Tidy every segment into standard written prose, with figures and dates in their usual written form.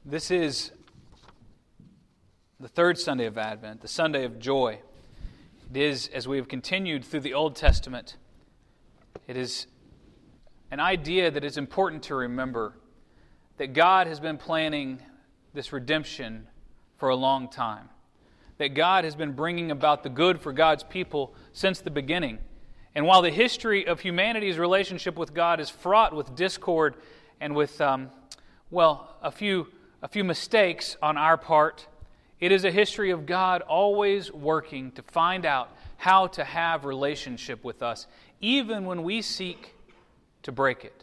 This is the third Sunday of Advent, the Sunday of joy. It is, as we have continued through the Old Testament, it is an idea that is important to remember, that God has been planning this redemption for a long time, that God has been bringing about the good for God's people since the beginning. And while the history of humanity's relationship with God is fraught with discord and with, a few mistakes on our part, it is a history of God always working to find out how to have relationship with us, even when we seek to break it.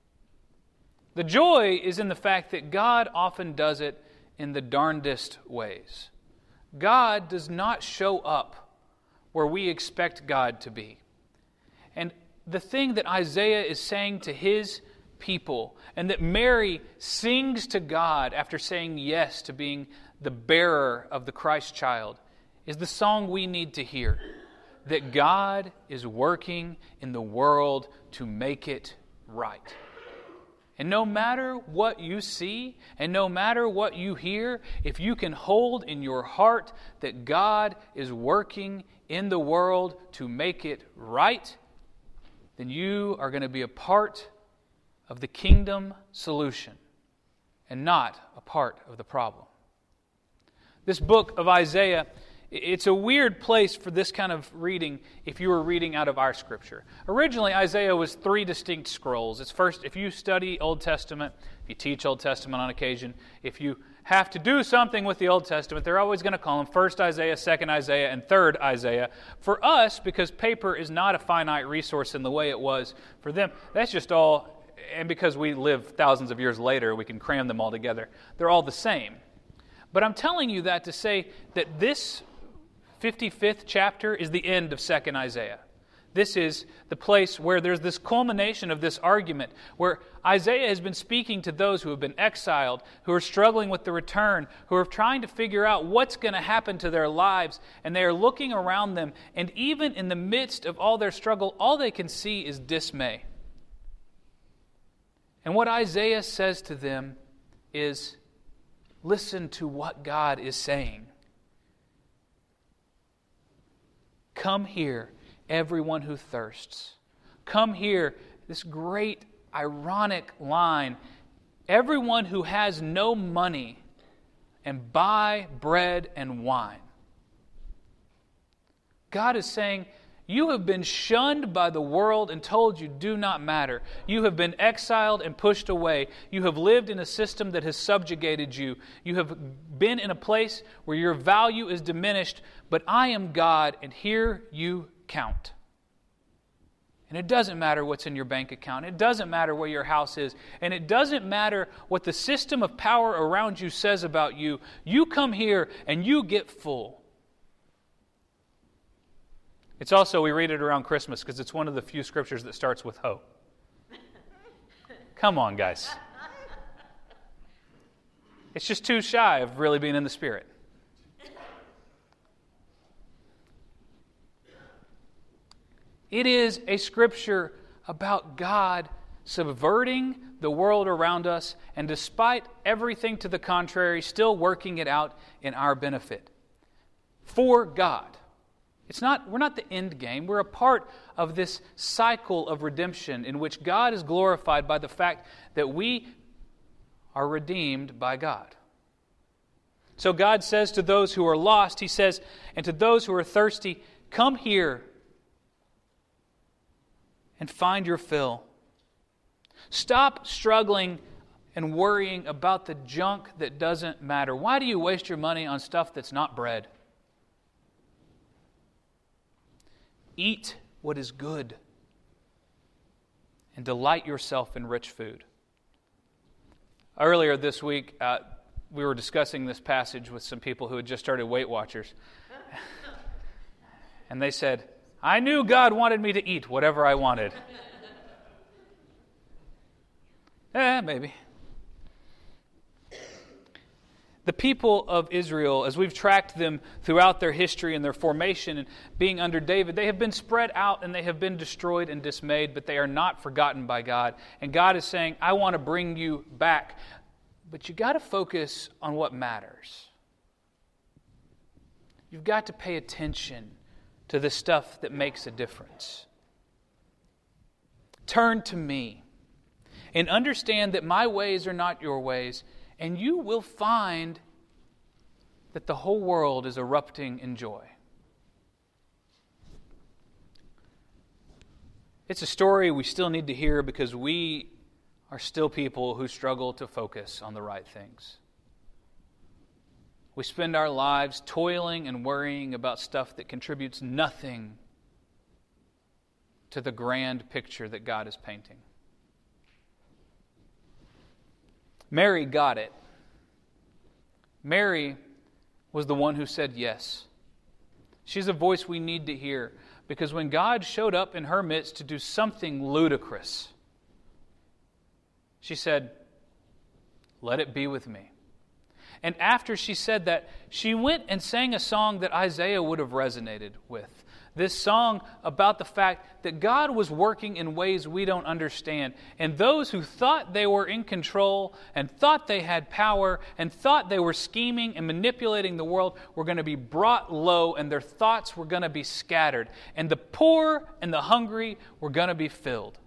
The joy is in the fact that God often does it in the darndest ways. God does not show up where we expect God to be. And the thing that Isaiah is saying to his people, and that Mary sings to God after saying yes to being the bearer of the Christ child, is the song we need to hear. That God is working in the world to make it right. And no matter what you see, and no matter what you hear, if you can hold in your heart that God is working in the world to make it right, then you are going to be a part of the kingdom solution and not a part of the problem. This book of Isaiah, it's a weird place for this kind of reading if you were reading out of our Scripture. Originally, Isaiah was 3 distinct scrolls. It's first, if you study Old Testament, if you teach Old Testament on occasion, if you have to do something with the Old Testament, they're always going to call them 1st Isaiah, 2nd Isaiah, and 3rd Isaiah. For us, because paper is not a finite resource in the way it was for them, that's just all, and because we live thousands of years later, we can cram them all together. They're all the same. But I'm telling you that to say that this 55th chapter is the end of 2nd Isaiah. This is the place where there's this culmination of this argument, where Isaiah has been speaking to those who have been exiled, who are struggling with the return, who are trying to figure out what's going to happen to their lives, and they are looking around them, and even in the midst of all their struggle, all they can see is dismay. And what Isaiah says to them is, listen to what God is saying. Come here, everyone who thirsts. Come here, this great ironic line. Everyone who has no money, and buy bread and wine. God is saying, you have been shunned by the world and told you do not matter. You have been exiled and pushed away. You have lived in a system that has subjugated you. You have been in a place where your value is diminished, but I am God, and here you count. And it doesn't matter what's in your bank account. It doesn't matter where your house is. And it doesn't matter what the system of power around you says about you. You come here and you get full. It's also, we read it around Christmas because it's one of the few scriptures that starts with hope. Come on, guys. It's just too shy of really being in the Spirit. It is a scripture about God subverting the world around us and, despite everything to the contrary, still working it out in our benefit. For God. We're not the end game. We're a part of this cycle of redemption in which God is glorified by the fact that we are redeemed by God. So God says to those who are lost, He says, and to those who are thirsty, come here and find your fill. Stop struggling and worrying about the junk that doesn't matter. Why do you waste your money on stuff that's not bread? Eat what is good and delight yourself in rich food. Earlier this week, we were discussing this passage with some people who had just started Weight Watchers. And they said, I knew God wanted me to eat whatever I wanted. Maybe. The people of Israel, as we've tracked them throughout their history and their formation and being under David, they have been spread out and they have been destroyed and dismayed, but they are not forgotten by God. And God is saying, I want to bring you back. But you got to focus on what matters. You've got to pay attention to the stuff that makes a difference. Turn to me and understand that my ways are not your ways, and you will find that the whole world is erupting in joy. It's a story we still need to hear because we are still people who struggle to focus on the right things. We spend our lives toiling and worrying about stuff that contributes nothing to the grand picture that God is painting. Mary got it. Mary was the one who said yes. She's a voice we need to hear because when God showed up in her midst to do something ludicrous, she said, "Let it be with me." And after she said that, she went and sang a song that Isaiah would have resonated with. This song about the fact that God was working in ways we don't understand. And those who thought they were in control and thought they had power and thought they were scheming and manipulating the world were going to be brought low, and their thoughts were going to be scattered. And the poor and the hungry were going to be filled.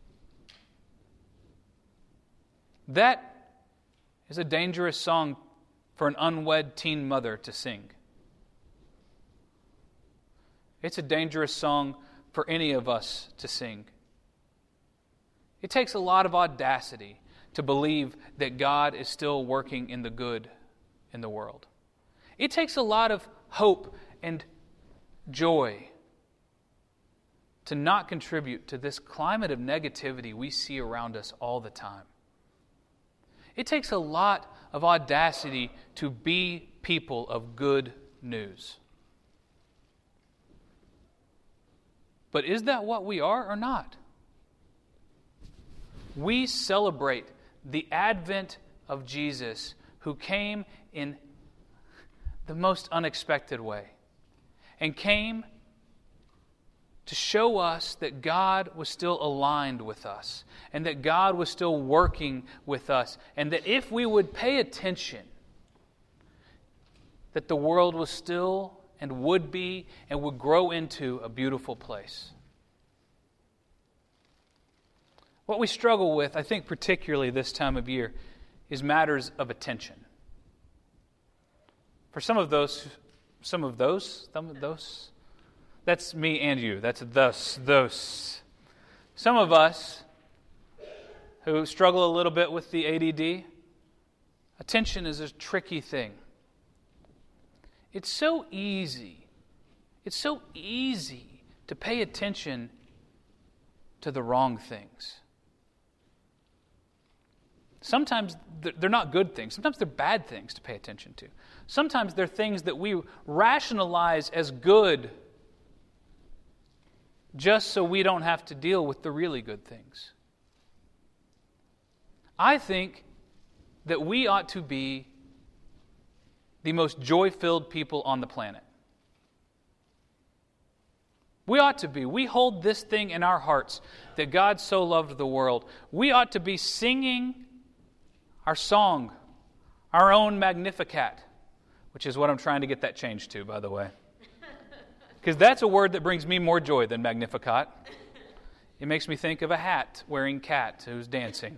That is a dangerous song for an unwed teen mother to sing. It's a dangerous song for any of us to sing. It takes a lot of audacity to believe that God is still working in the good in the world. It takes a lot of hope and joy to not contribute to this climate of negativity we see around us all the time. It takes a lot of audacity to be people of good news. But is that what we are or not? We celebrate the advent of Jesus, who came in the most unexpected way and came to show us that God was still aligned with us and that God was still working with us, and that if we would pay attention, that the world was still and would be and would grow into a beautiful place. What we struggle with, I think particularly this time of year, is matters of attention. For some of those, that's me and you. That's those. Some of us who struggle a little bit with the ADD, attention is a tricky thing. It's so easy to pay attention to the wrong things. Sometimes they're not good things. Sometimes they're bad things to pay attention to. Sometimes they're things that we rationalize as good just so we don't have to deal with the really good things. I think that we ought to be the most joy-filled people on the planet. We ought to be. We hold this thing in our hearts, that God so loved the world. We ought to be singing our song, our own Magnificat, which is what I'm trying to get that changed to, by the way. Because that's a word that brings me more joy than Magnificat. It makes me think of a hat-wearing cat who's dancing.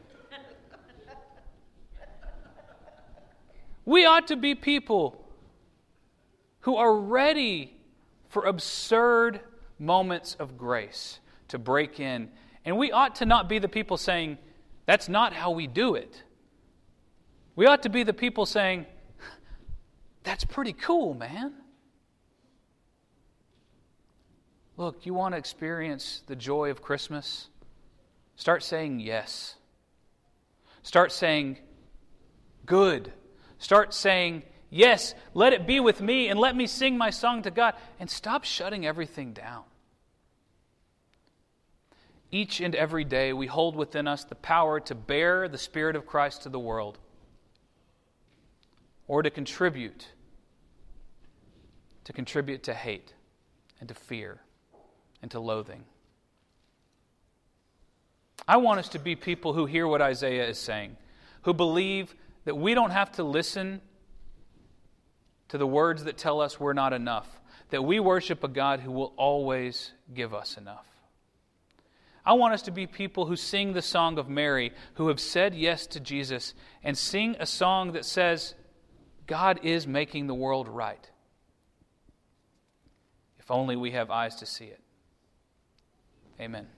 We ought to be people who are ready for absurd moments of grace to break in. And we ought to not be the people saying, "That's not how we do it." We ought to be the people saying, "That's pretty cool, man." Look, you want to experience the joy of Christmas? Start saying yes. Start saying good. Start saying, "Yes, let it be with me and let me sing my song to God." And stop shutting everything down. Each and every day we hold within us the power to bear the Spirit of Christ to the world, or to contribute to hate and to fear and to loathing. I want us to be people who hear what Isaiah is saying, who believe that we don't have to listen to the words that tell us we're not enough, that we worship a God who will always give us enough. I want us to be people who sing the song of Mary, who have said yes to Jesus, and sing a song that says, God is making the world right. If only we have eyes to see it. Amen.